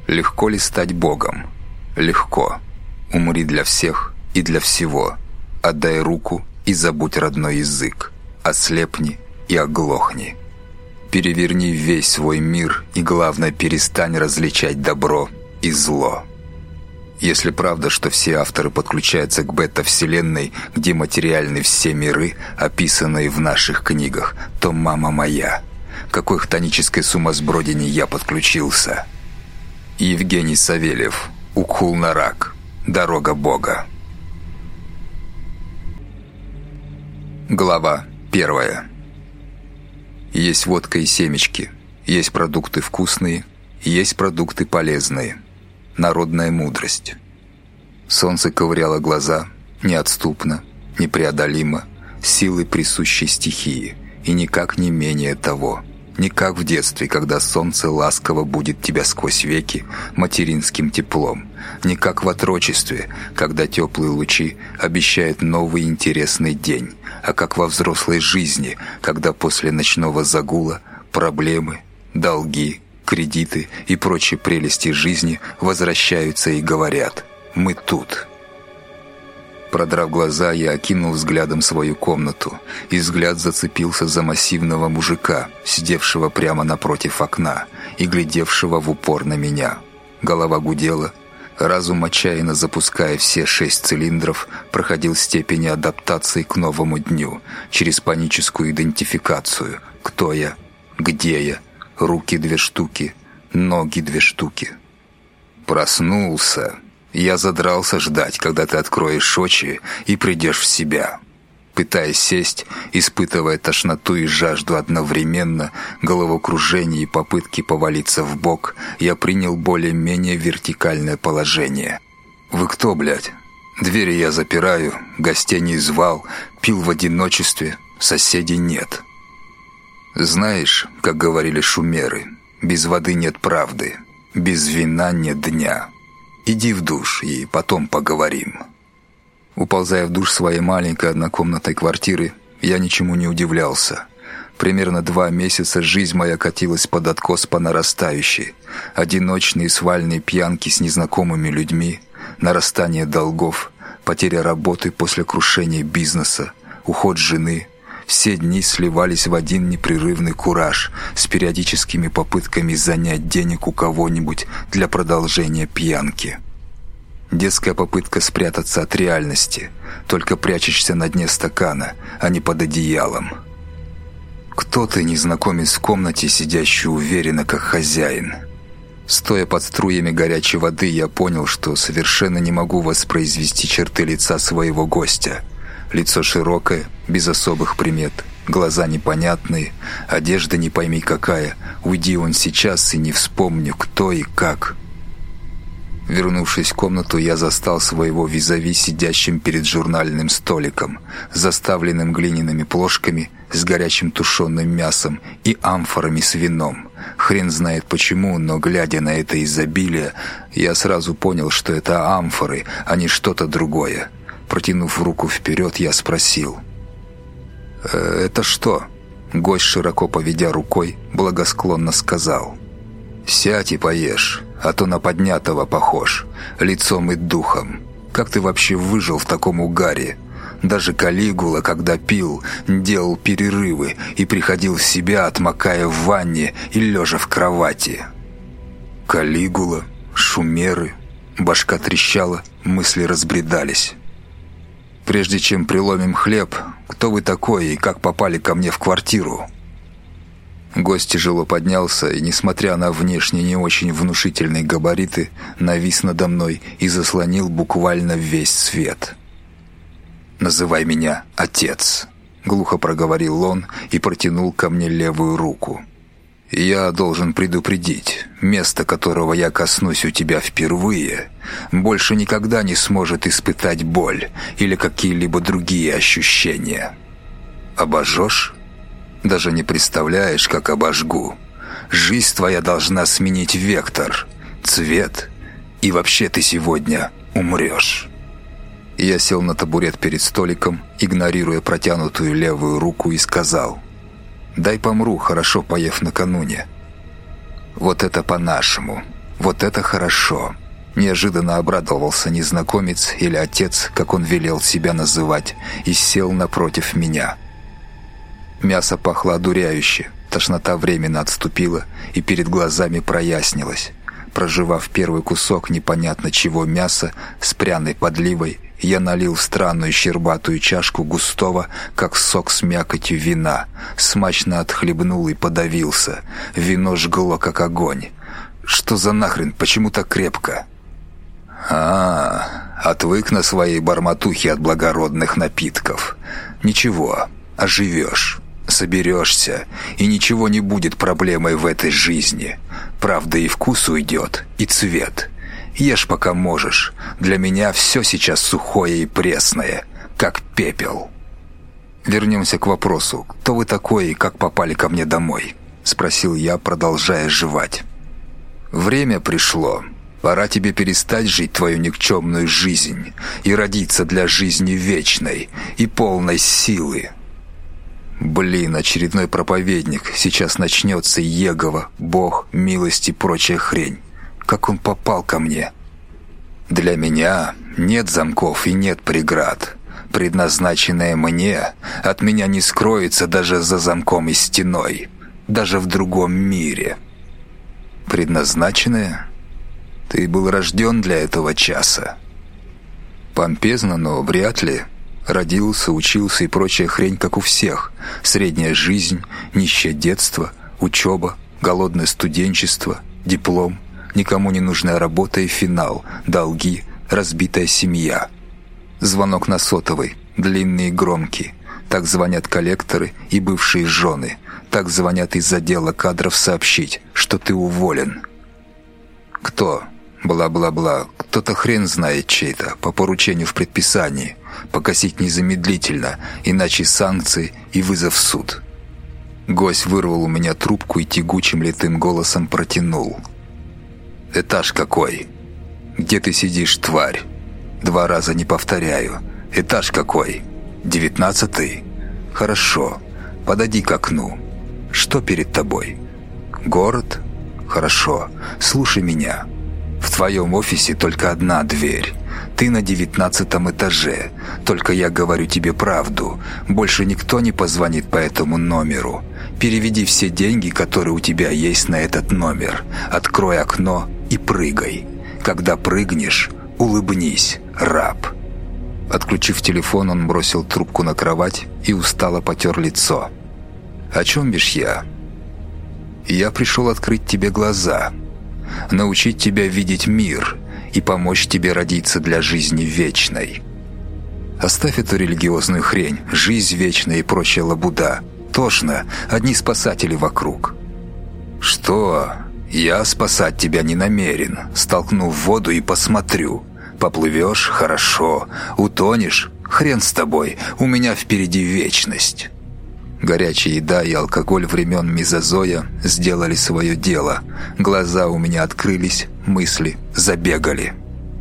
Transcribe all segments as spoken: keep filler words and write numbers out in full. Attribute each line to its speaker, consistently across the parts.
Speaker 1: Легко ли стать Богом? Легко. Умри для всех и для всего. Отдай руку и забудь родной язык. Ослепни и оглохни. Переверни весь свой мир и, главное, перестань различать добро и зло. Если правда, что все авторы подключаются к бета-вселенной, где материальны все миры, описанные в наших книгах, то, мама моя, к какой хтонической сумасбродине я подключился? Евгений Савельев. Укхул-Нарак. Дорога Бога. Глава первая. Есть водка и семечки, есть продукты вкусные, есть продукты полезные. Народная мудрость. Солнце ковыряло глаза неотступно, непреодолимо, силой присущей стихии, и никак не менее того. Не как в детстве, когда солнце ласково будет тебя сквозь веки материнским теплом. Не как в отрочестве, когда теплые лучи обещают новый интересный день. А как во взрослой жизни, когда после ночного загула проблемы, долги, кредиты и прочие прелести жизни возвращаются и говорят: «Мы тут». Продрав глаза, я окинул взглядом свою комнату, и взгляд зацепился за массивного мужика, сидевшего прямо напротив окна и глядевшего в упор на меня. Голова гудела, разум, отчаянно запуская все шесть цилиндров, проходил степени адаптации к новому дню через паническую идентификацию. Кто я? Где я? Руки две штуки, ноги две штуки. Проснулся. Я задрался ждать, когда ты откроешь очи и придешь в себя. Пытаясь сесть, испытывая тошноту и жажду одновременно, головокружение и попытки повалиться в бок, я принял более-менее вертикальное положение. «Вы кто, блядь? Двери я запираю, гостей не звал, пил в одиночестве, соседей нет». Знаешь, как говорили шумеры, без воды нет правды, без вина нет дня. Иди в душ, и потом поговорим. Уползая в душ своей маленькой однокомнатной квартиры, я ничему не удивлялся. Примерно два месяца жизнь моя катилась под откос по нарастающей. Одиночные свальные пьянки с незнакомыми людьми, нарастание долгов, потеря работы после крушения бизнеса, уход жены. Все дни сливались в один непрерывный кураж с периодическими попытками занять денег у кого-нибудь для продолжения пьянки. Детская попытка спрятаться от реальности, только прячешься на дне стакана, а не под одеялом. Кто ты, незнакомец в комнате, сидящий уверенно, как хозяин? Стоя под струями горячей воды, я понял, что совершенно не могу воспроизвести черты лица своего гостя. Лицо широкое, без особых примет, глаза непонятные, одежда не пойми какая. Уйди он сейчас, и не вспомню, кто и как. Вернувшись в комнату, я застал своего визави сидящим перед журнальным столиком, заставленным глиняными плошками с горячим тушеным мясом и амфорами с вином. Хрен знает почему, но, глядя на это изобилие, я сразу понял, что это амфоры, а не что-то другое. Протянув руку вперед, я спросил: «Э, «Это что?» Гость, широко поведя рукой, благосклонно сказал: «Сядь и поешь, а то на поднятого похож, лицом и духом. Как ты вообще выжил в таком угаре? Даже Калигула, когда пил, делал перерывы и приходил в себя, отмокая в ванне и лежа в кровати». Калигула, шумеры, башка трещала, мысли разбредались. «Прежде чем приломим хлеб, кто вы такой и как попали ко мне в квартиру?» Гость тяжело поднялся и, несмотря на внешне не очень внушительные габариты, навис надо мной и заслонил буквально весь свет. «Называй меня Отец», — глухо проговорил он и протянул ко мне левую руку. «Я должен предупредить, место, которого я коснусь у тебя впервые, больше никогда не сможет испытать боль или какие-либо другие ощущения. Обожжешь? Даже не представляешь, как обожгу. Жизнь твоя должна сменить вектор, цвет, и вообще ты сегодня умрешь». Я сел на табурет перед столиком, игнорируя протянутую левую руку, и сказал: «Дай помру, хорошо поев накануне». «Вот это по-нашему. Вот это хорошо. Неожиданно обрадовался незнакомец или отец, как он велел себя называть, и сел напротив меня. Мясо пахло одуряюще, тошнота временно отступила и перед глазами прояснилась. Прожевав первый кусок непонятно чего мяса с пряной подливой, я налил в странную щербатую чашку густого, как сок с мякотью вина, смачно отхлебнул и подавился. Вино жгло, как огонь. Что за нахрен, почему так крепко? А, отвык на своей барматухе от благородных напитков. Ничего, оживешь, соберешься, и ничего не будет проблемой в этой жизни. Правда, и вкус уйдет, и цвет. Ешь пока можешь. Для меня все сейчас сухое и пресное, как пепел. Вернемся к вопросу. Кто вы такой и как попали ко мне домой? Спросил я, продолжая жевать. Время пришло. Пора тебе перестать жить твою никчемную жизнь и родиться для жизни вечной и полной силы. Блин, очередной проповедник. Сейчас начнется Иегова, Бог, милость и прочая хрень. Как он попал ко мне? Для меня нет замков и нет преград. Предназначенное мне от меня не скроется даже за замком и стеной, даже в другом мире. Предназначенное? Ты был рожден для этого часа. Помпезно, но вряд ли. Родился, учился и прочая хрень, как у всех. Средняя жизнь, нищее детство, учеба, голодное студенчество, диплом, никому не нужная работа и финал, долги, разбитая семья. Звонок на сотовый, длинный и громкий. Так звонят коллекторы и бывшие жены. Так звонят из отдела кадров сообщить, что ты уволен. Кто? Бла-бла-бла. Кто-то хрен знает чей-то, по поручению в предписании. Погасить незамедлительно, иначе санкции и вызов в суд. Гость вырвал у меня трубку и тягучим литым голосом протянул. «Этаж какой? Где ты сидишь, тварь? Два раза не повторяю. Этаж какой? Девятнадцатый? Хорошо. Подойди к окну. Что перед тобой? Город? Хорошо. Слушай меня. В твоем офисе только одна дверь. Ты на девятнадцатом этаже. Только я говорю тебе правду. Больше никто не позвонит по этому номеру. Переведи все деньги, которые у тебя есть, на этот номер. Открой окно и прыгай. Когда прыгнешь, улыбнись, раб». Отключив телефон, он бросил трубку на кровать и устало потер лицо. «О чем бишь я?» «Я пришел открыть тебе глаза, научить тебя видеть мир и помочь тебе родиться для жизни вечной. Оставь эту религиозную хрень, жизнь вечная и прочая лабуда. Тошно, одни спасатели вокруг». «Что? Я спасать тебя не намерен. Столкну в воду и посмотрю. Поплывешь – хорошо. Утонешь – хрен с тобой. У меня впереди вечность». Горячая еда и алкоголь времен мезозоя сделали свое дело. Глаза у меня открылись, мысли забегали.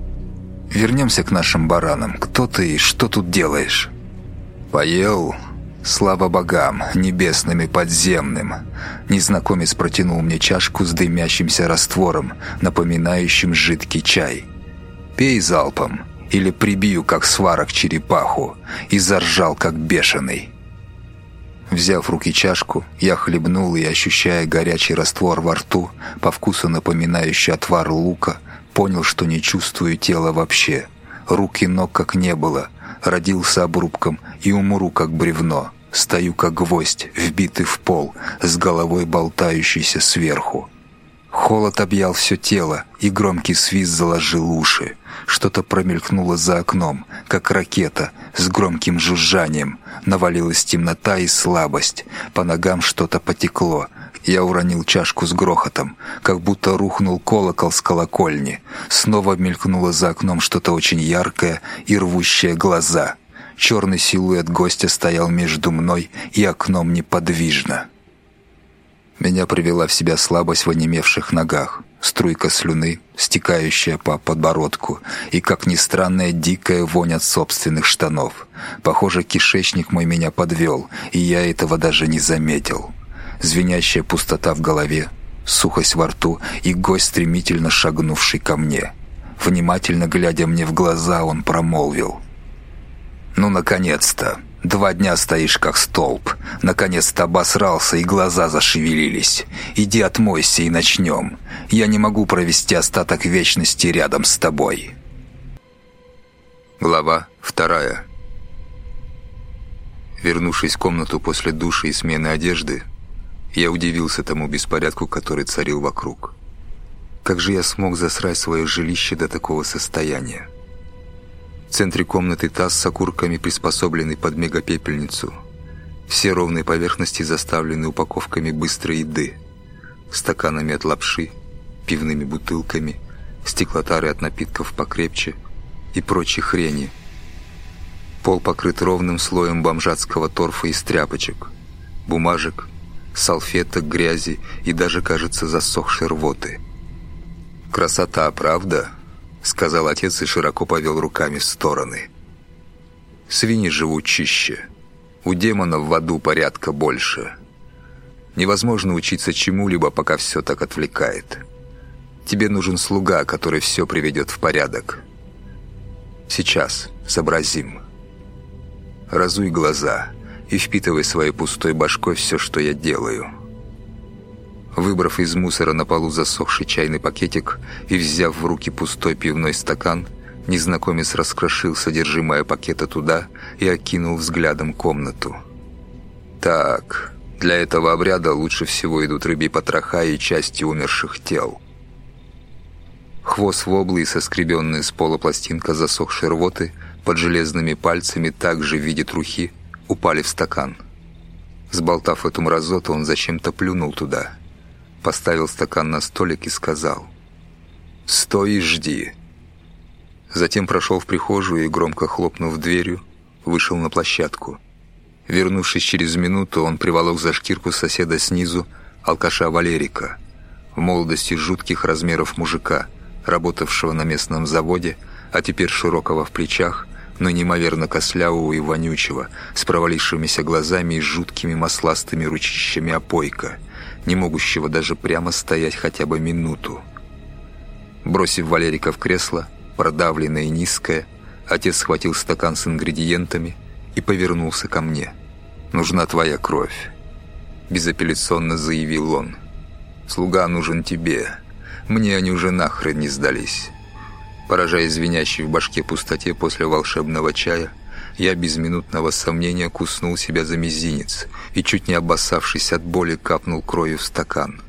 Speaker 1: Вернемся к нашим баранам. Кто ты и что тут делаешь? Поел? Слава богам, небесным и подземным. Незнакомец протянул мне чашку с дымящимся раствором, напоминающим жидкий чай. Пей залпом, или прибью, как сварок, черепаху, и заржал, как бешеный. Взяв в руки чашку, я хлебнул и, ощущая горячий раствор во рту, по вкусу напоминающий отвар лука, понял, что не чувствую тела вообще. Рук и ног как не было. Родился обрубком и умру, как бревно. Стою, как гвоздь, вбитый в пол, с головой болтающейся сверху. Холод объял все тело, и громкий свист заложил уши. Что-то промелькнуло за окном, как ракета, с громким жужжанием. Навалилась темнота и слабость. По ногам что-то потекло. Я уронил чашку с грохотом, как будто рухнул колокол с колокольни. Снова мелькнуло за окном что-то очень яркое и рвущее глаза. Черный силуэт гостя стоял между мной и окном неподвижно. Меня привела в себя слабость в онемевших ногах, струйка слюны, стекающая по подбородку, и, как ни странно, дикая вонь от собственных штанов. Похоже, кишечник мой меня подвел, и я этого даже не заметил. Звенящая пустота в голове, сухость во рту и гость, стремительно шагнувший ко мне. Внимательно глядя мне в глаза, он промолвил: «Ну, наконец-то! Два дня стоишь как столб. Наконец-то обосрался, и глаза зашевелились. Иди отмойся и начнем. Я не могу провести остаток вечности рядом с тобой». Глава вторая. Вернувшись в комнату после душа и смены одежды, я удивился тому беспорядку, который царил вокруг. Как же я смог засрать свое жилище до такого состояния? В центре комнаты таз с окурками, приспособленный под мегапепельницу. Все ровные поверхности заставлены упаковками быстрой еды, стаканами от лапши, пивными бутылками, стеклотары от напитков покрепче и прочей хрени. Пол покрыт ровным слоем бомжатского торфа из тряпочек, бумажек, салфеток, грязи и даже, кажется, засохшей рвоты. «Красота, правда?» — сказал отец и широко повел руками в стороны. «Свиньи живут чище. У демонов в аду порядка больше. Невозможно учиться чему-либо, пока все так отвлекает. Тебе нужен слуга, который все приведет в порядок. Сейчас сообразим. Разуй глаза и впитывай своей пустой башкой все, что я делаю». Выбрав из мусора на полу засохший чайный пакетик и взяв в руки пустой пивной стакан, незнакомец раскрошил содержимое пакета туда и окинул взглядом комнату. «Так, для этого обряда лучше всего идут рыбьи потроха и части умерших тел». Хвост воблы и соскребенная с пола пластинка засохшей рвоты под железными пальцами, также в виде трухи, упали в стакан. Сболтав эту мразоту, он зачем-то плюнул туда, поставил стакан на столик и сказал: «Стой и жди». Затем прошел в прихожую и, громко хлопнув дверью, вышел на площадку. Вернувшись через минуту, он приволок за шкирку соседа снизу, алкаша Валерика, в молодости жутких размеров мужика, работавшего на местном заводе, а теперь широкого в плечах, но неимоверно костлявого и вонючего, с провалившимися глазами и жуткими масластыми ручищами опойка, не могущего даже прямо стоять хотя бы минуту. Бросив Валерика в кресло, продавленное и низкое, отец схватил стакан с ингредиентами и повернулся ко мне. «Нужна твоя кровь», — безапелляционно заявил он. «Слуга нужен тебе. Мне они уже нахрен не сдались». Поражаясь звенящей в башке пустоте после волшебного чая, я без минутного сомнения куснул себя за мизинец и, чуть не обоссавшись от боли, капнул кровью в стакан.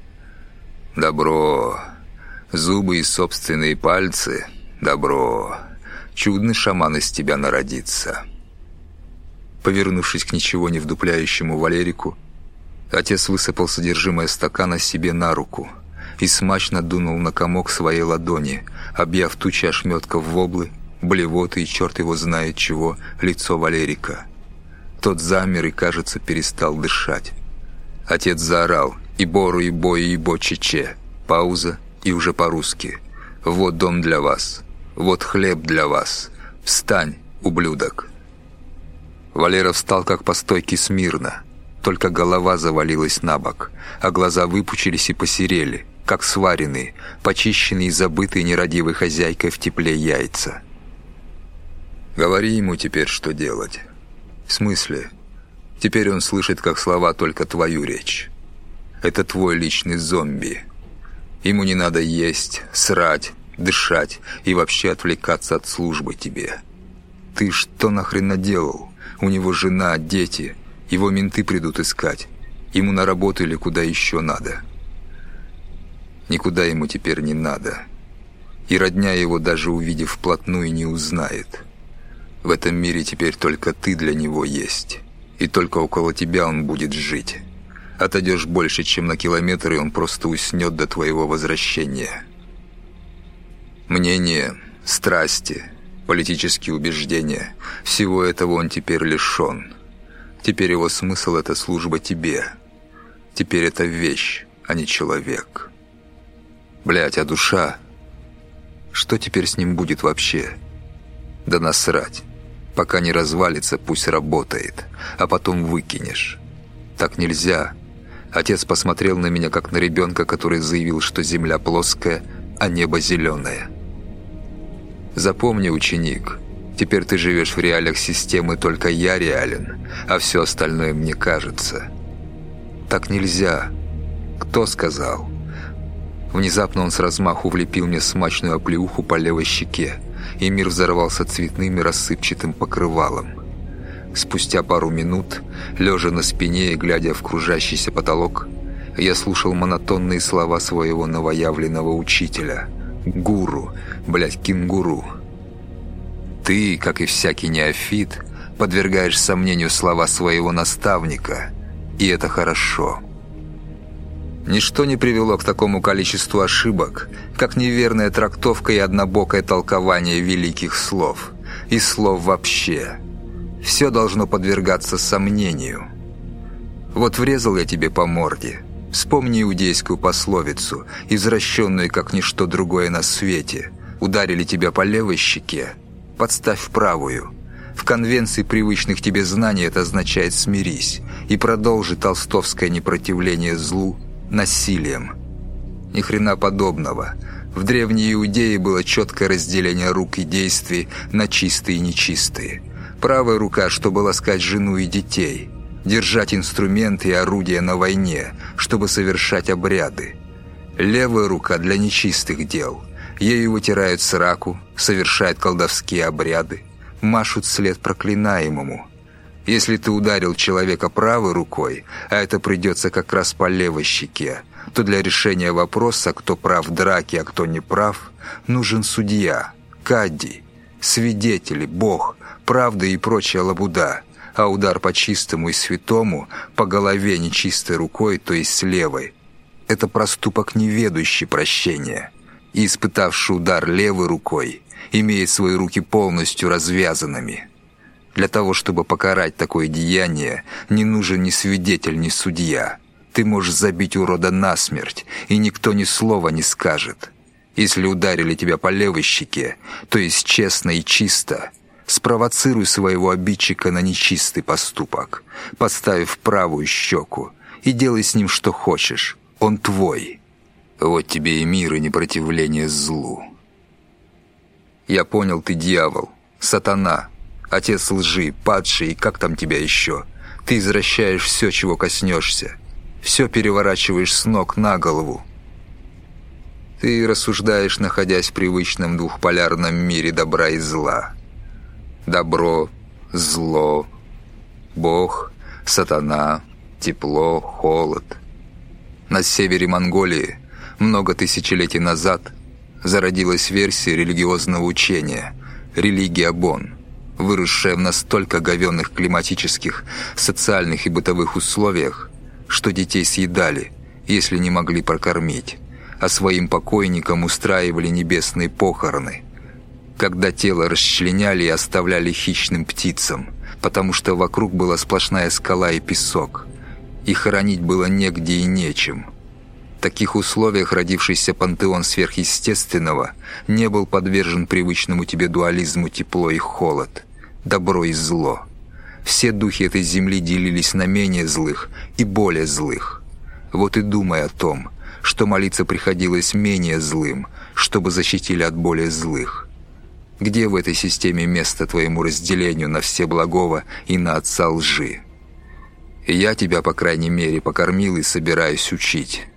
Speaker 1: «Добро. Зубы и собственные пальцы. Добро. Чудный шаман из тебя народится». Повернувшись к ничего не вдупляющему Валерику, отец высыпал содержимое стакана себе на руку и смачно дунул на комок своей ладони, объяв тучи ошметков воблы, блевоты и черт его знает чего лицо Валерика. Тот замер и, кажется, перестал дышать. Отец заорал: «И бору, и бой, и бо чече». Пауза и уже по-русски: «Вот дом для вас, вот хлеб для вас. Встань, ублюдок». Валера встал как по стойке смирно, только голова завалилась на бок, а глаза выпучились и посерели, как сваренные, почищенные и забытые нерадивой хозяйкой в тепле яйца. «Говори ему теперь, что делать». «В смысле? Теперь он слышит как слова только твою речь. Это твой личный зомби. Ему не надо есть, срать, дышать и вообще отвлекаться от службы тебе. Ты что нахрен наделал? У него жена, дети, его менты придут искать. Ему на работу или куда еще надо». Никуда ему теперь не надо. И родня его, даже увидев вплотную, не узнает. В этом мире теперь только ты для него есть. И только около тебя он будет жить. Отойдешь больше, чем на километр, и он просто уснет до твоего возвращения. Мнения, страсти, политические убеждения – всего этого он теперь лишен. Теперь его смысл – это служба тебе. Теперь это вещь, а не человек. Блять, а душа? Что теперь с ним будет вообще? Да насрать. Пока не развалится, пусть работает, а потом выкинешь. Так нельзя. Отец посмотрел на меня, как на ребенка, который заявил, что земля плоская, а небо зеленое. «Запомни, ученик, теперь ты живешь в реалиях системы, только я реален, а все остальное мне кажется. Так нельзя. Кто сказал?» Внезапно он с размаху влепил мне смачную оплеуху по левой щеке, и мир взорвался цветным и рассыпчатым покрывалом. Спустя пару минут, лежа на спине и глядя в кружащийся потолок, я слушал монотонные слова своего новоявленного учителя. Гуру, блядь, кенгуру. Ты, как и всякий неофит, подвергаешь сомнению слова своего наставника, и это хорошо. Ничто не привело к такому количеству ошибок, как неверная трактовка и однобокое толкование великих слов, и слов вообще. Все должно подвергаться сомнению. Вот врезал я тебе по морде. Вспомни иудейскую пословицу, извращенную как ничто другое на свете. Ударили тебя по левой щеке, подставь правую. В конвенции привычных тебе знаний это означает «смирись» и продолжи толстовское непротивление злу насилием. Ни хрена подобного. В древней Иудее было четкое разделение рук и действий на чистые и нечистые. Правая рука, чтобы ласкать жену и детей, держать инструменты и орудия на войне, чтобы совершать обряды. Левая рука для нечистых дел. Ею вытирают сраку, совершают колдовские обряды, машут след проклинаемому. Если ты ударил человека правой рукой, а это придется как раз по левой щеке, то для решения вопроса, кто прав в драке, а кто не прав, нужен судья, кадди, свидетели, Бог, правда и прочая лабуда, а удар по чистому и святому, по голове нечистой рукой, то есть левой, это проступок неведущий прощения. И испытавший удар левой рукой имеет свои руки полностью развязанными. Для того, чтобы покарать такое деяние, не нужен ни свидетель, ни судья. Ты можешь забить урода насмерть, и никто ни слова не скажет. Если ударили тебя по левой щеке, то есть честно и чисто, спровоцируй своего обидчика на нечистый поступок, подставив правую щеку, и делай с ним что хочешь. Он твой. Вот тебе и мир, и непротивление злу. Я понял, ты дьявол, сатана, отец лжи, падший, и как там тебя еще? Ты извращаешь все, чего коснешься. Все переворачиваешь с ног на голову. Ты рассуждаешь, находясь в привычном двухполярном мире добра и зла. Добро, зло, Бог, сатана, тепло, холод. На севере Монголии много тысячелетий назад зародилась версия религиозного учения «Религия Бон», выросшая в настолько говенных климатических, социальных и бытовых условиях, что детей съедали, если не могли прокормить, а своим покойникам устраивали небесные похороны, когда тело расчленяли и оставляли хищным птицам, потому что вокруг была сплошная скала и песок, и хоронить было негде и нечем. В таких условиях родившийся пантеон сверхъестественного не был подвержен привычному тебе дуализму тепло и холод, добро и зло. Все духи этой земли делились на менее злых и более злых. Вот и думай о том, что молиться приходилось менее злым, чтобы защитили от более злых. Где в этой системе место твоему разделению на все благого и на отца лжи? Я тебя, по крайней мере, покормил и собираюсь учить.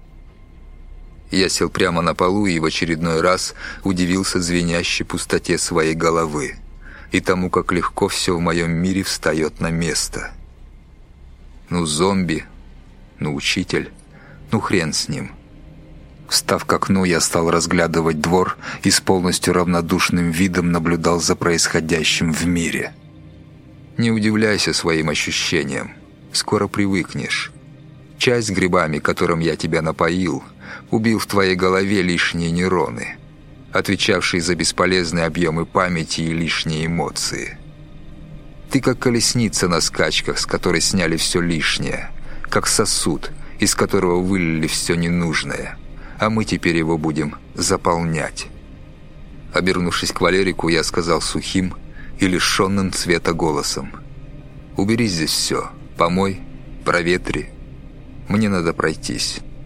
Speaker 1: Я сел прямо на полу и в очередной раз удивился звенящей пустоте своей головы и тому, как легко все в моем мире встает на место. Ну, зомби, ну, учитель, ну, хрен с ним. Встав к окну, я стал разглядывать двор и с полностью равнодушным видом наблюдал за происходящим в мире. Не удивляйся своим ощущениям, скоро привыкнешь. Чай с грибами, которым я тебя напоил, убил в твоей голове лишние нейроны, отвечавшие за бесполезные объемы памяти и лишние эмоции. Ты как колесница на скачках, с которой сняли все лишнее, как сосуд, из которого вылили все ненужное, а мы теперь его будем заполнять. Обернувшись к Валерику, я сказал сухим и лишенным цвета голосом: «Убери здесь все, помой, проветри. Мне надо пройтись.